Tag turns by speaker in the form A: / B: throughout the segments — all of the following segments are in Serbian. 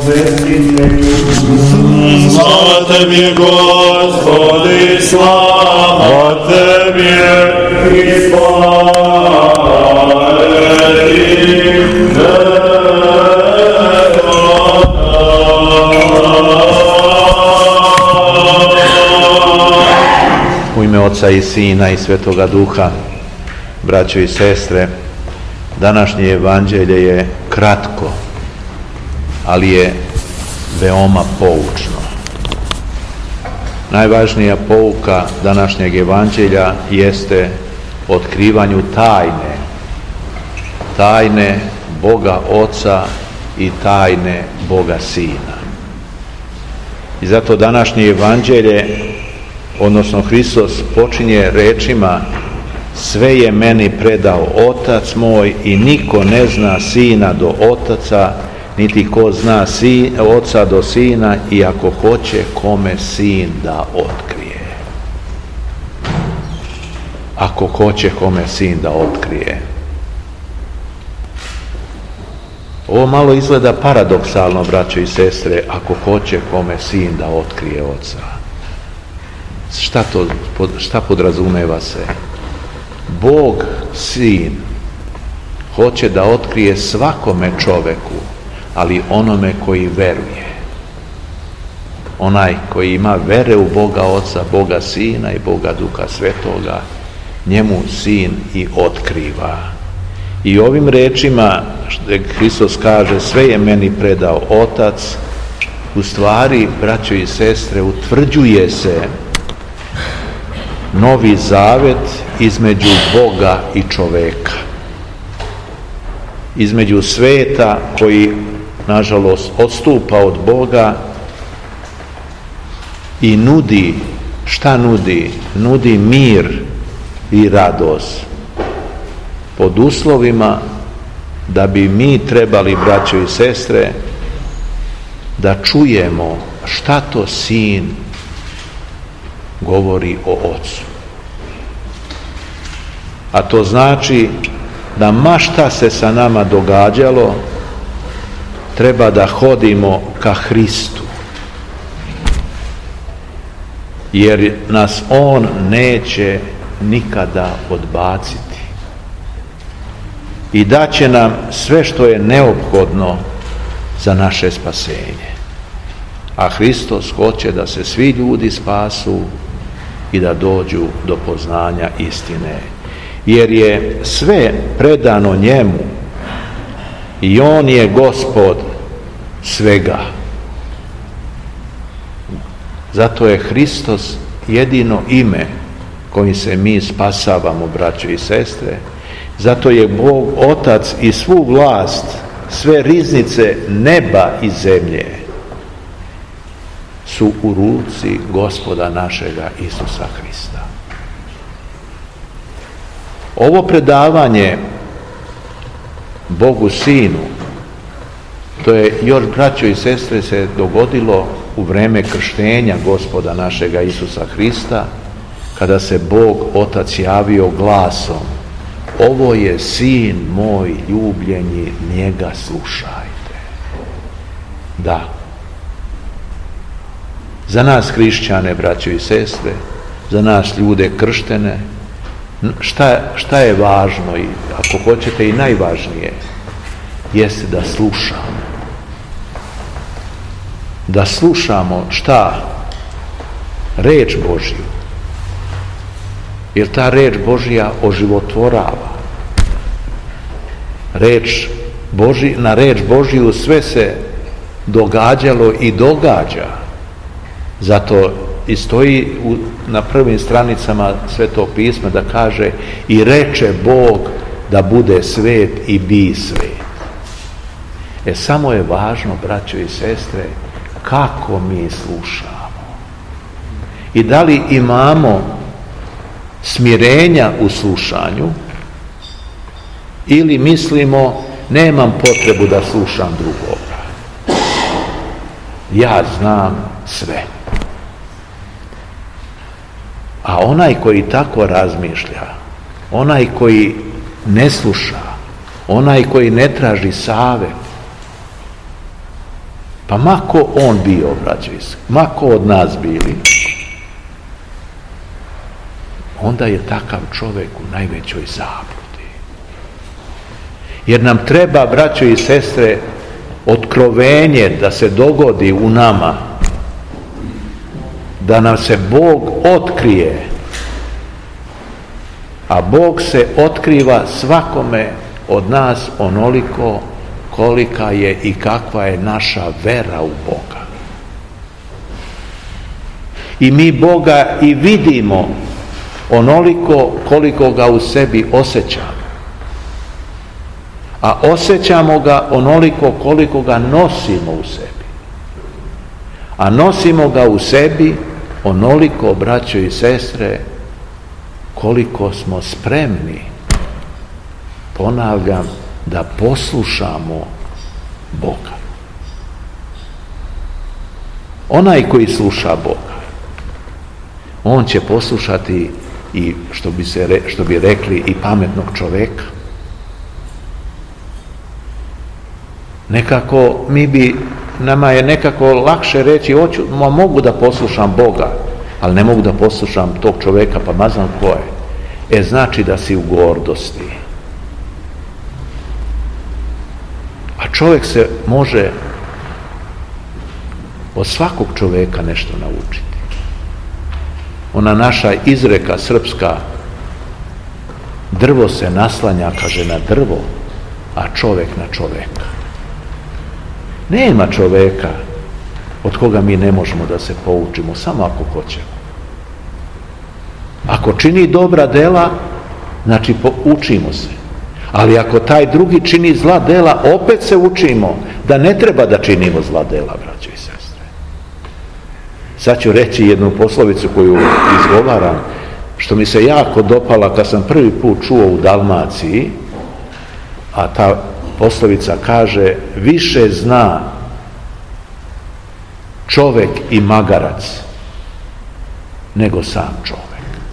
A: Svestitelju.
B: Slava tebi, Gospodi, slava tebi, i slava tebi,
C: U ime Oca i Sina i Svetoga Duha, braćo i sestre, današnje evanđelje je kratko, ali je veoma poučno. Najvažnija pouka današnjeg evanđelja jeste otkrivanju tajne Boga Oca i tajne Boga Sina. I zato današnje evanđelje, odnosno Hristos, počinje rečima: sve je meni predao Otac moj i niko ne zna Sina do Otaca, niti ko zna Oca do Sina, i ako hoće kome Sin da otkrije. Ako hoće kome Sin da otkrije. Ovo malo izgleda paradoksalno, braćo i sestre, ako hoće kome Sin da otkrije Oca. Šta podrazumeva se? Bog Sin hoće da otkrije svakome čoveku, ali onome koji veruje. Onaj koji ima vere u Boga Oca, Boga Sina i Boga Duha Svetoga, njemu Sin i otkriva. I ovim rečima što Hristos kaže sve je meni predao Otac, u stvari, braćo i sestre, utvrđuje se novi zavet između Boga i čoveka. Između sveta koji, nažalost, odstupa od Boga i nudi, šta nudi? Nudi mir i radost. Pod uslovima da bi mi trebali, braćo i sestre, da čujemo šta to Sin govori o Ocu. A to znači da ma šta se sa nama događalo, treba da hodimo ka Hristu. Jer nas On neće nikada odbaciti. I daće nam sve što je neophodno za naše spasenje. A Hristos hoće da se svi ljudi spasu i da dođu do poznanja istine. Jer je sve predano njemu i on je Gospod svega. Zato je Hristos jedino ime kojim se mi spasavamo, braćo i sestre. Zato je Bog Otac i svu vlast, sve riznice neba i zemlje su u ruci Gospoda našega Isusa Hrista. Ovo predavanje Bogu Sinu, to je još, braćo i sestre, se dogodilo u vreme krštenja Gospoda našega Isusa Hrista, kada se Bog Otac javio glasom: ovo je Sin moj ljubljeni, njega slušajte. Da. Za nas hrišćane, braćo i sestre, za nas ljude krštene, šta je važno i, ako hoćete, i najvažnije, jeste da slušamo. Da slušamo šta? Reč Božju. Jer ta reč Božja oživotvorava. Na reč Božju sve se događalo i događa. Zato i stoji na prvim stranicama Svetog pisma da kaže: i reče Bog da bude svet i bi svet. Samo je važno, braćo i sestre, kako mi slušamo. I da li imamo smirenja u slušanju, ili mislimo nemam potrebu da slušam drugoga. Ja znam sve. A onaj koji tako razmišlja, onaj koji ne sluša, onaj koji ne traži savet, Pa mako on bio, braćo, mako od nas bili, onda je takav čovjek u najvećoj zabludi. Jer nam treba, braćo i sestre, otkrovenje da se dogodi u nama, da nam se Bog otkrije, a Bog se otkriva svakome od nas onoliko kolika je i kakva je naša vera u Boga. I mi Boga i vidimo onoliko koliko ga u sebi osjećamo. A osjećamo ga onoliko koliko ga nosimo u sebi. A nosimo ga u sebi onoliko, braćo i sestre, koliko smo spremni, ponavljam, da poslušamo Boga. Onaj koji sluša Boga, on će poslušati i što bi rekli i pametnog čovjeka. Nekako nama je nekako lakše reći, mogu da poslušam Boga, ali ne mogu da poslušam tog čovjeka, pa ma znam ko je. Znači da si u gordosti. A čovjek se može od svakog čovjeka nešto naučiti. Ona naša izreka srpska, drvo se naslanja, kaže, na drvo, a čovjek na čovjeka. Nema čovjeka od koga mi ne možemo da se poučimo, samo ako hoćemo. Ako čini dobra dela, znači učimo se. Ali ako taj drugi čini zla dela, opet se učimo da ne treba da činimo zla dela, braćo i sestre. Sad ću reći jednu poslovicu koju izgovaram, što mi se jako dopala kad sam prvi put čuo u Dalmaciji, a ta poslovica kaže, više zna čovjek i magarac nego sam čovjek.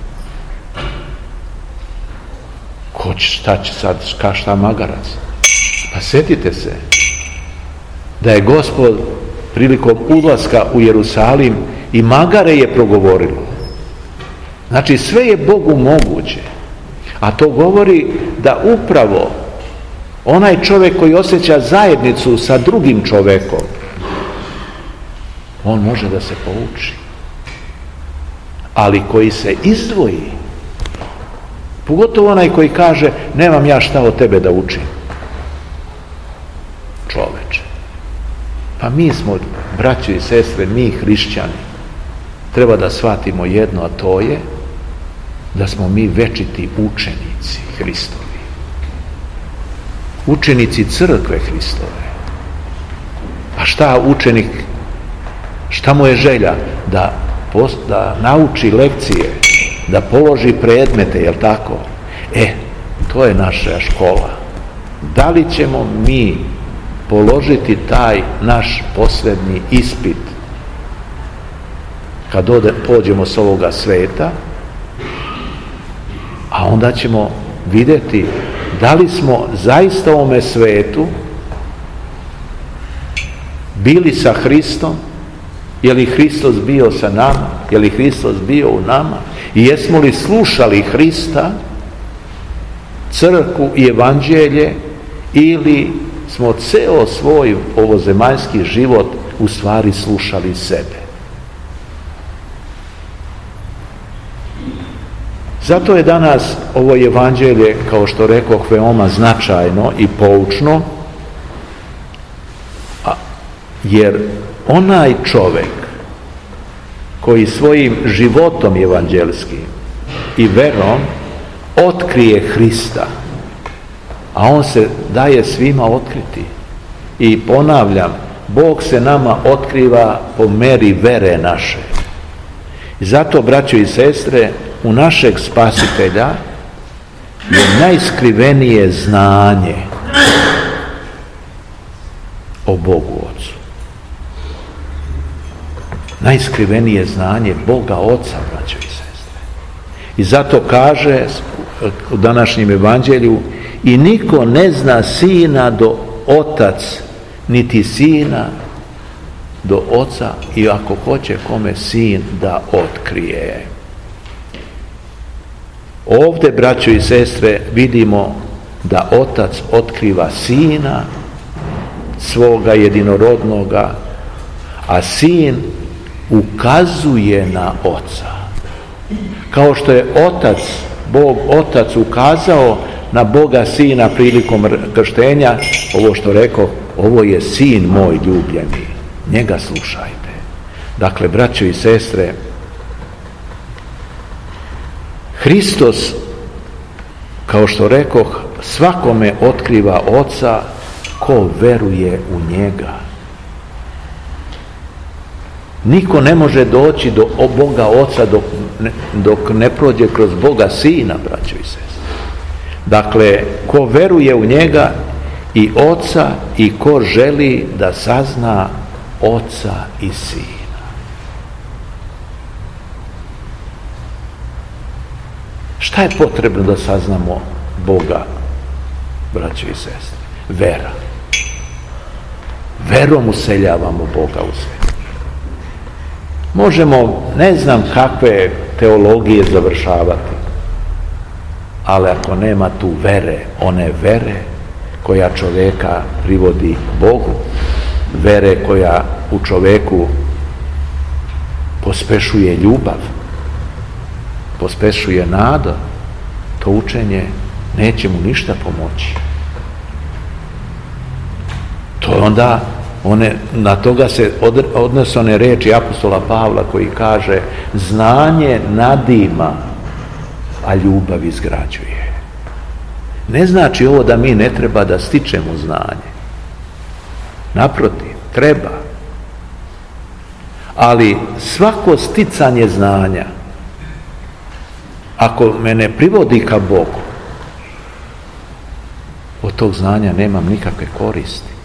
C: Šta će sad, šta magarac? Pa sjetite se da je Gospod prilikom ulaska u Jerusalim i magare je progovorilo. Znači sve je Bogu moguće. A to govori da upravo onaj čovjek koji osjeća zajednicu sa drugim čovjekom, on može da se pouči. Ali koji se izdvoji, pogotovo onaj koji kaže, nemam ja šta od tebe da učim. Čoveče. Pa mi smo, braćo i sestre, mi hrišćani, treba da shvatimo jedno, a to je da smo mi večiti učenici Hristovi. Učenici crkve Hristove. A šta učenik, šta mu je želja? Da nauči lekcije, da položi predmete, jel tako? To je naša škola. Da li ćemo mi položiti taj naš posljednji ispit kad pođemo s ovoga sveta, a onda ćemo vidjeti da li smo zaista u ovome svetu bili sa Hristom, je li Hristos bio sa nama, je li Hristos bio u nama i jesmo li slušali Hrista, crkvu i evanđelje, ili smo ceo svoj ovozemaljski život u stvari slušali sebe. Zato je danas ovo evanđelje, kao što rekoh, veoma značajno i poučno, jer onaj čovjek koji svojim životom evanđelskim i verom otkrije Hrista, a on se daje svima otkriti. I ponavljam, Bog se nama otkriva po meri vere naše. I zato, braćo i sestre, u našeg Spasitelja je najskrivenije znanje o Bogu Ocu. Najskrivenije znanje Boga Oca, braćo i sestre. I zato kaže u današnjem evanđelju, i niko ne zna Sina do Otac, niti Sina do Oca i ako hoće kome Sin da otkrije. Ovdje, braćo i sestre, vidimo da Otac otkriva Sina, svoga jedinorodnoga, a Sin ukazuje na Oca. Kao što je Bog Otac ukazao na Boga Sina prilikom krštenja, ovo što rekao, ovo je Sin moj ljubljeni, njega slušajte. Dakle, braćo i sestre, Hristos, kao što rekoh, svakome otkriva Oca ko veruje u njega. Niko ne može doći do Boga Oca dok ne prođe kroz Boga Sina, braćo i sestre. Dakle, ko veruje u njega i Oca i ko želi da sazna Oca i Sina. Šta je potrebno da saznamo Boga, braćo i sestre? Vera. Verom useljavamo Boga u sebe. Možemo ne znam kakve teologije završavati, ali ako nema tu vere, one vere koja čovjeka privodi Bogu, vere koja u čovjeku pospešuje ljubav, pospešuje nada, to učenje neće mu ništa pomoći. To je onda, na toga se odnose one riječi apostola Pavla koji kaže: znanje nadima, a ljubav izgrađuje. Ne znači ovo da mi ne treba da stičemo znanje. Naprotiv, treba. Ali svako sticanje znanja, ako me ne privodi ka Bogu, od tog znanja nemam nikakve koristi.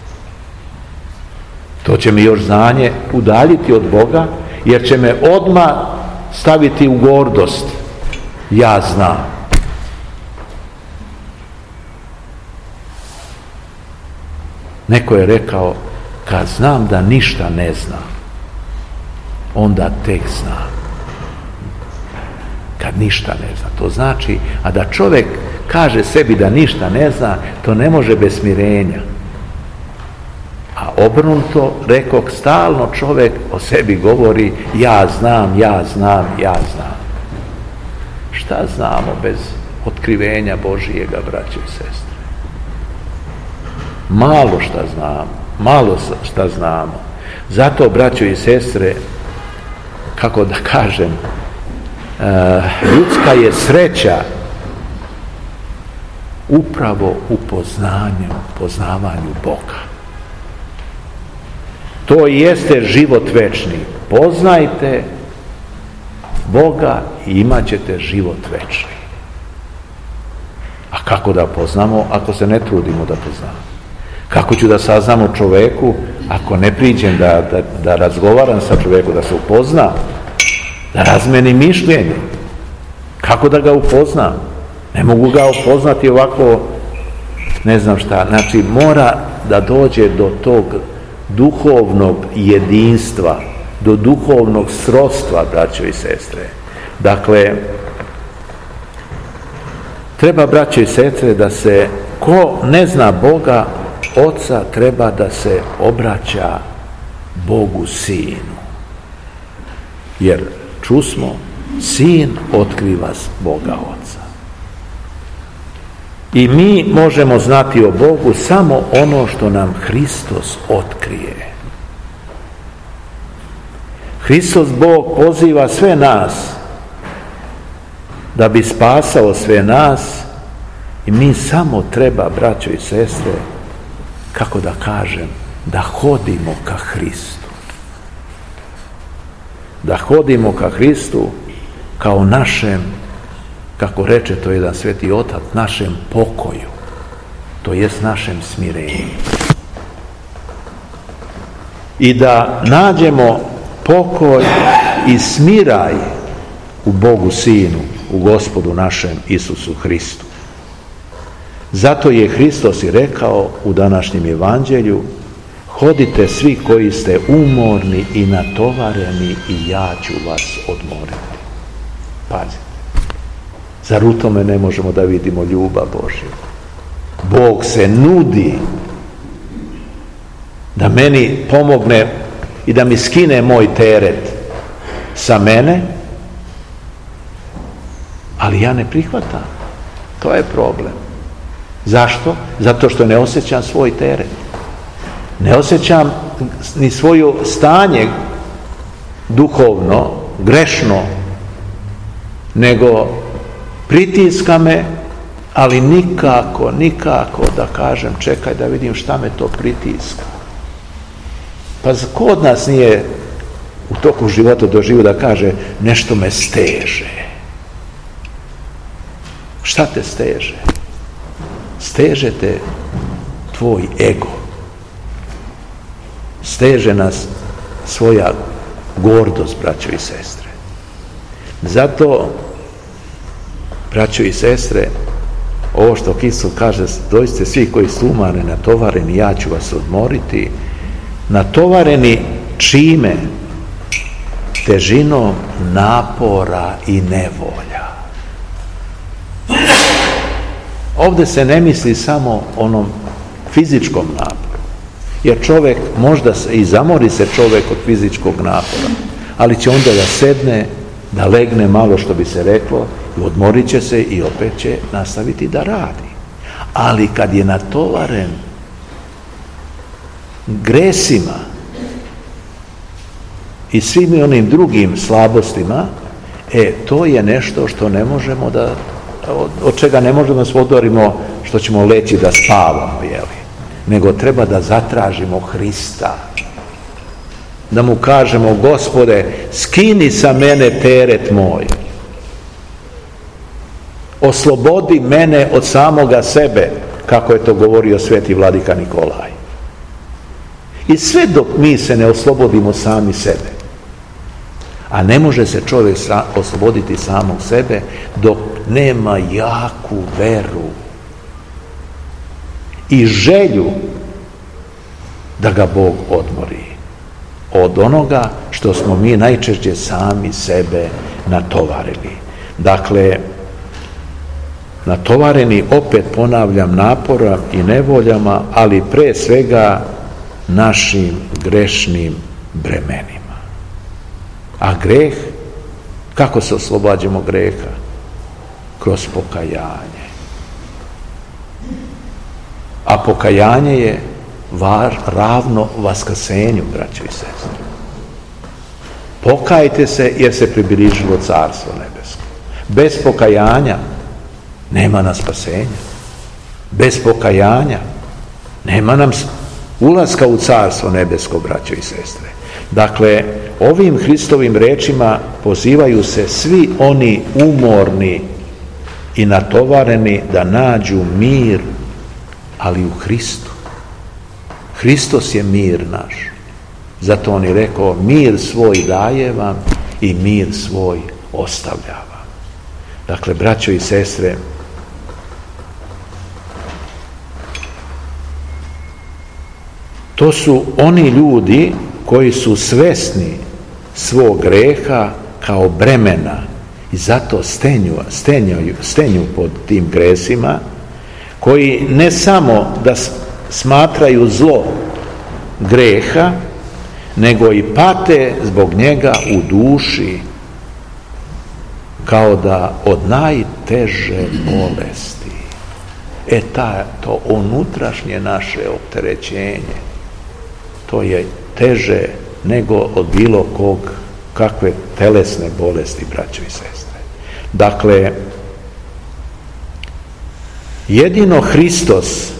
C: To će mi još znanje udaljiti od Boga, jer će me odmah staviti u gordost. Ja znam. Neko je rekao, kad znam da ništa ne znam, onda tek znam. Kad ništa ne zna, to znači, a da čovjek kaže sebi da ništa ne zna, to ne može bez smirenja. A obrnuto, rekoh, stalno čovjek o sebi govori: ja znam, ja znam, ja znam. Šta znamo bez otkrivenja Božijega, braćo i sestre? Malo šta znamo. Zato, braćo i sestre, kako da kažem, ljudska je sreća upravo u poznavanju Boga. To jeste život večni. Poznajte Boga i imat ćete život večni. A kako da poznamo ako se ne trudimo da poznamo? Kako ću da saznam o čovjeku ako ne priđem da razgovaram sa čovjekom, da se upoznam, da razmenim mišljenje? Kako da ga upoznam? Ne mogu ga upoznati ovako, ne znam šta. Znači, mora da dođe do tog duhovnog jedinstva, do duhovnog srodstva, braćo i sestre. Dakle, treba, braćo i sestre, da se, ko ne zna Boga Oca, treba da se obraća Bogu Sinu. Jer čusmo, Sin otkriva Boga Oca. I mi možemo znati o Bogu samo ono što nam Hristos otkrije. Hristos, Bog, poziva sve nas da bi spasao sve nas i mi samo treba, braćo i sestre, kako da kažem, da hodimo ka Hristu. Da hodimo ka Hristu kao našem, kako reče to jedan sveti otac, našem pokoju, to jest našem smirenju. I da nađemo pokoj i smiraj u Bogu Sinu, u Gospodu našem Isusu Hristu. Zato je Hristos i rekao u današnjem evanđelju: hodite svi koji ste umorni i natovareni i ja ću vas odmoriti. Pazite, zar u tome ne možemo da vidimo ljubav Božju? Bog se nudi da meni pomogne i da mi skine moj teret sa mene, ali ja ne prihvatam. To je problem. Zašto? Zato što ne osjećam svoj teret. Ne osjećam ni svoje stanje duhovno, grešno, nego pritiska me, ali nikako da kažem čekaj da vidim šta me to pritiska. Pa ko od nas nije u toku života doživio da kaže nešto me steže? Šta te steže? Steže te tvoj ego. Steže nas svoja gordost, braćo i sestre. Zato, braćo i sestre, ovo što Hristos kaže, dođite svi koji su umorni, natovareni, ja ću vas odmoriti. Natovareni čime? Težinom napora i nevolja. Ovdje se ne misli samo onom fizičkom naporu, jer čovjek možda i zamori se čovjek od fizičkog napora, ali će onda da sedne, da legne malo, što bi se reklo, i odmorit će se i opet će nastaviti da radi. Ali kad je natovaren gresima i svim onim drugim slabostima, to je nešto što ne možemo da, od čega ne možemo da se odorimo, što ćemo leći da spavamo, nego treba da zatražimo Hrista, da mu kažemo: Gospode, skini sa mene teret moj, oslobodi mene od samoga sebe, kako je to govorio sveti vladika Nikolaj. I sve dok mi se ne oslobodimo sami sebe, a ne može se čovjek osloboditi samog sebe dok nema jaku veru i želju da ga Bog odmori od onoga što smo mi najčešće sami sebe natovarili. Dakle, natovareni, opet ponavljam, naporom i nevoljama, ali pre svega našim grešnim bremenima. A greh, kako se oslobađamo greha? Kroz pokajanje. A pokajanje je ravno vaskrsenju, braćo i sestre. Pokajte se jer se približilo Carstvo nebesko. Bez pokajanja nema nam spasenja. Bez pokajanja nema nam ulaska u Carstvo nebesko, braćo i sestre. Dakle, ovim Hristovim rečima pozivaju se svi oni umorni i natovareni da nađu mir, ali u Hristu. Hristos je mir naš. Zato on je rekao: mir svoj daje vam i mir svoj ostavlja vam. Dakle, braćo i sestre, to su oni ljudi koji su svesni svog greha kao bremena i zato stenju pod tim gresima, koji ne samo da smatraju zlo greha, nego i pate zbog njega u duši, kao da od najteže bolesti. To unutrašnje naše opterećenje, to je teže nego od bilo kakve telesne bolesti, braćo i sestre. Dakle, jedino Hristos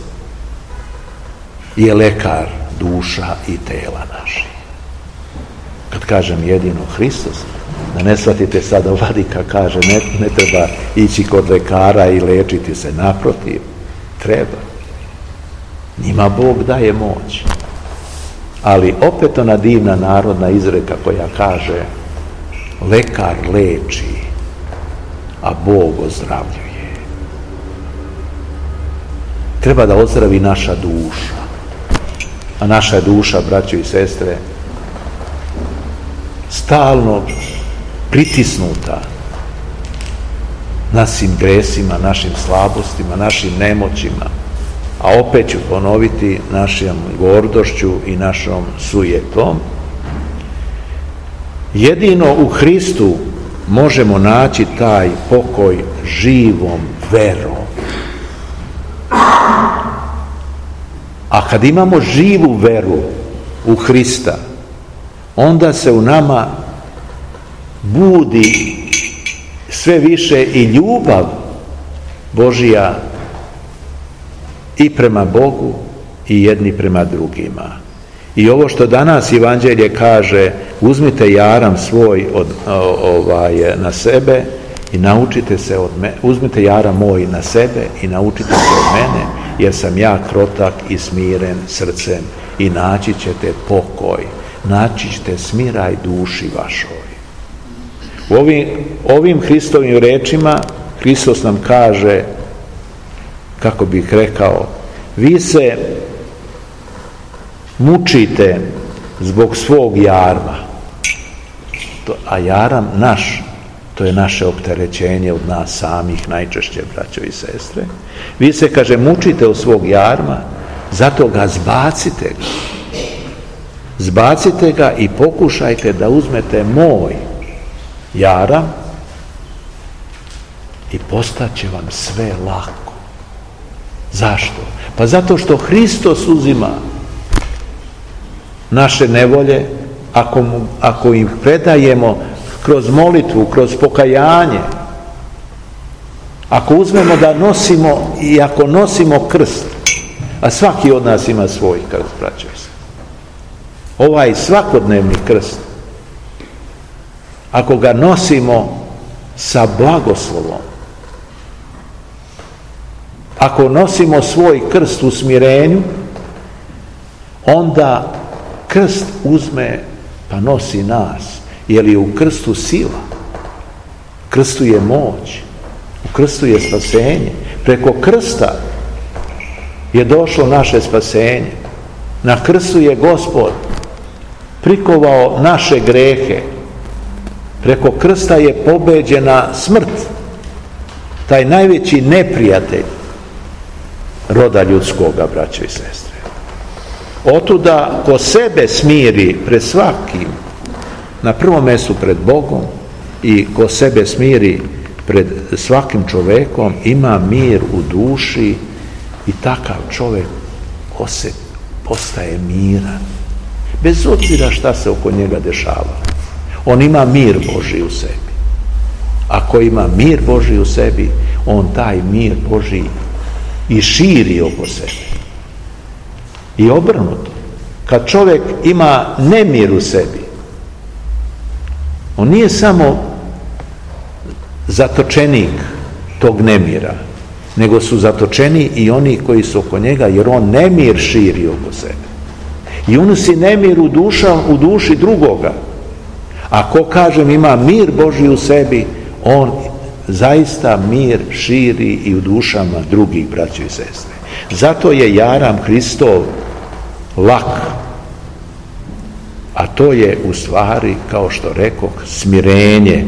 C: je lekar duša i tela naših. Kad kažem jedino Hristos, da ne shvatite sada vladika kaže ne treba ići kod lekara i lečiti se, naprotiv, treba. Njima Bog daje moć. Ali opet ona divna narodna izreka koja kaže: lekar leči, a Bog ozdravljuje. Treba da ozdravi naša duša. a naša je duša, braćo i sestre, stalno pritisnuta našim gresima, našim slabostima, našim nemoćima, a opet ću ponoviti, našom gordošću i našom sujetom. Jedino u Hristu možemo naći taj pokoj živom verom. A kad imamo živu veru u Hrista, onda se u nama budi sve više i ljubav Božja i prema Bogu i jedni prema drugima. I ovo što danas Evanđelje kaže, uzmite jaram svoj na sebe i naučite se od mene, uzmite jaram moj na sebe i naučite se od mene, jer sam ja krotak i smiren srcem i naći ćete pokoj, naći ćete smiraj duši vašoj. U ovim Hristovim rečima Hristos nam kaže, kako bih rekao, vi se mučite zbog svog jarma, a jaram naš, to je naše opterećenje od nas samih, najčešće, braćo i sestre. Vi se, kaže, mučite od svog jarma, zato ga zbacite ga. Zbacite ga i pokušajte da uzmete moj jaram i postaće vam sve lako. Zašto? Pa zato što Hristos uzima naše nevolje, ako im predajemo kroz molitvu, kroz pokajanje, ako uzmemo da nosimo i ako nosimo krst, a svaki od nas ima svoj krst, braćo se. Ovaj svakodnevni krst, ako ga nosimo sa blagoslovom, ako nosimo svoj krst u smirenju, onda krst uzme pa nosi nas, jer je u krstu sila, u krstu je moć, u krstu je spasenje. Preko krsta je došlo naše spasenje. Na krstu je Gospod prikovao naše grehe. Preko krsta je pobeđena smrt, taj najveći neprijatelj roda ljudskoga, braćo i sestre. Otuda ko sebe smiri pred svakim, na prvom mjestu pred Bogom, i ko sebe smiri pred svakim čovjekom, ima mir u duši i takav čovjek postaje miran. Bez obzira šta se oko njega dešava. On ima mir Božji u sebi. Ako ima mir Božji u sebi, on taj mir Božji i širi oko sebe. I obrnuto. Kad čovjek ima nemir u sebi, on nije samo zatočenik tog nemira, nego su zatočeni i oni koji su oko njega, jer on nemir širi oko sebe. I unosi nemir u duši drugoga. Ako, kažem, ima mir Božji u sebi, on zaista mir širi i u dušama drugih, braća i sestre. Zato je jaram Hristov lak, a to je u stvari, kao što rekoh, smirenje.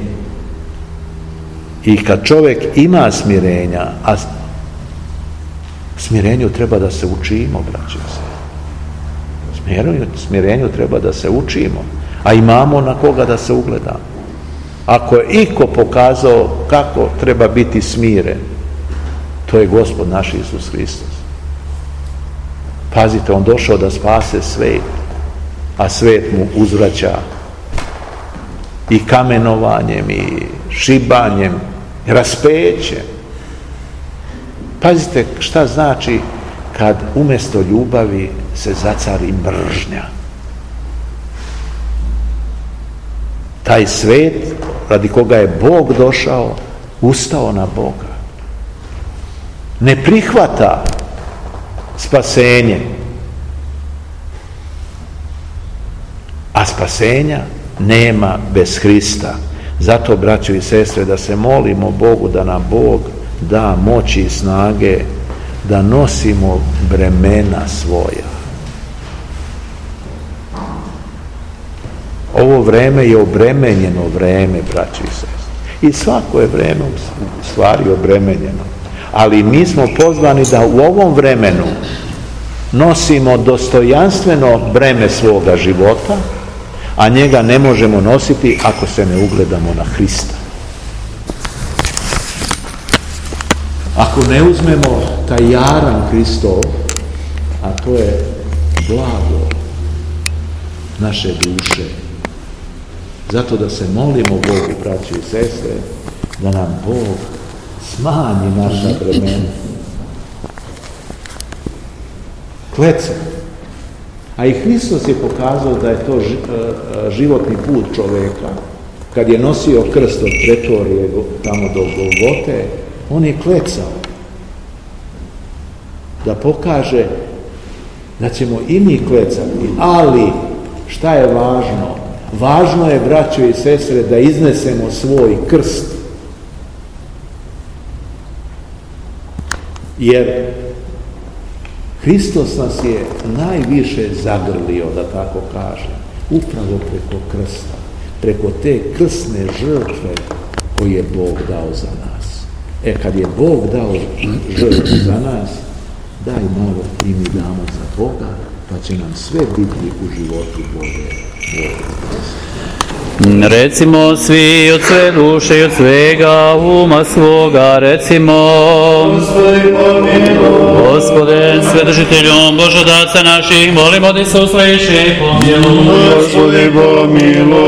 C: I kad čovjek ima smirenja, a smirenju treba da se učimo, braća i sestre. Smirenju treba da se učimo, a imamo na koga da se ugledamo. Ako je iko pokazao kako treba biti smiren, to je Gospod naš Isus Hristos. Pazite, on došao da spase svet, a svet mu uzvraća i kamenovanjem, i šibanjem, i raspećem. Pazite šta znači kad umjesto ljubavi se zacari mržnja. Taj svet, radi koga je Bog došao, ustao na Boga. Ne prihvata spasenje, a spasenja nema bez Hrista. Zato, braćo i sestre, da se molimo Bogu da nam Bog da moći i snage da nosimo bremena svoja. Ovo vreme je obremenjeno vreme, braći i sestre. I svako je vreme u stvari obremenjeno. Ali mi smo pozvani da u ovom vremenu nosimo dostojanstveno breme svoga života, a njega ne možemo nositi ako se ne ugledamo na Hrista. Ako ne uzmemo taj jaran Hristov, a to je blago naše duše, zato da se molimo Bogu, braći i sestre, da nam Bog smanji naša bremena. Kleca. A i Hristos je pokazao da je to životni put čoveka. Kad je nosio krst od pretorije tamo do Golgote, on je klecao. Da pokaže da ćemo i mi klecati. Ali, šta je važno? Važno je, braćo i sestre, da iznesemo svoj krst. Jer Hristos nas je najviše zagrlio, da tako kažem, upravo preko krsta, preko te krsne žrtve koju je Bog dao za nas. Kad je Bog dao žrtvu za nas, daj malo i mi damo za Boga, pa će nam sve biti u životu Boga.
A: Recimo svi od sve duše i od svega uma svoga, recimo: Gospode, Svedržiteljom Božodaca naših, molimo da se usliši, pomiluje.
B: Gospodi, pomiluj.